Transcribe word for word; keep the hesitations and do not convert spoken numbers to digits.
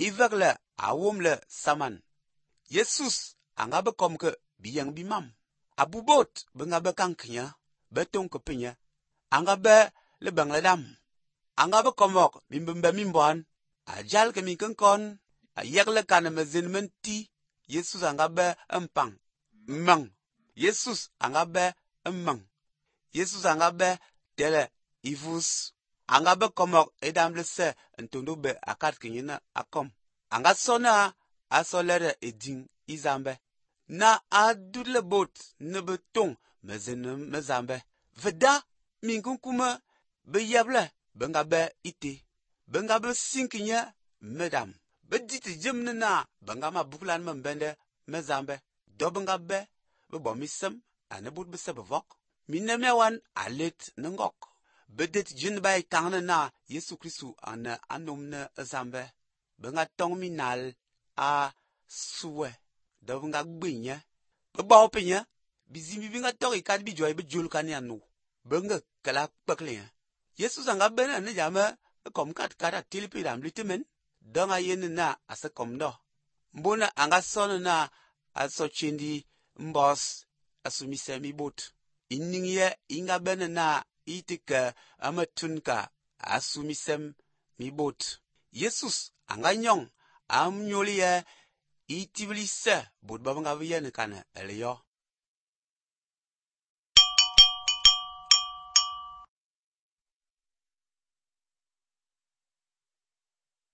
ivakle awumle saman. Jesus anga bekom ke biyang bimam. Abubot benga bekanknya, betong kepenya. Anga be le bangladam. Anga bekomok mimbembe mimboan. Ajal ke minkenkon, ayakle kana mezinmenti. Jesus anga be empang. Mang. Jesus anga be emang. Jesus anga be tele ivus. Anga be komok edam lese entondo be akat kinyina akom. Anga sona asolere eding izambe. Na adule bot ne betong mezin mezambe. Veda minkunkuma be yable benga be ite. Benga be sinkinya medam. Be diti jemne na benga ma buklan membende mezambe. Do benga be be bomisem ane but be sebevok. Mineme wan alet nengok. Bedet jin bay tangne na Yesu Kristu ane anomne zambe. Benga tong minal a suwe. Do benga gbenye. Be ba openye. Bizimbi benga tori kat bi joy be jul kan anu. Benga kala pakle. Yesu zanga bena ne jame kom kat kata tilipi dam litimen. Donga yen na ase kom do. Mbona anga son na aso chindi mbos asumise mi bot. Iningye inga bena na itika amatunka asumisem mi bot. Jesus anga nyong am nyoliye itiblise bot babanga viyane kana eleyo.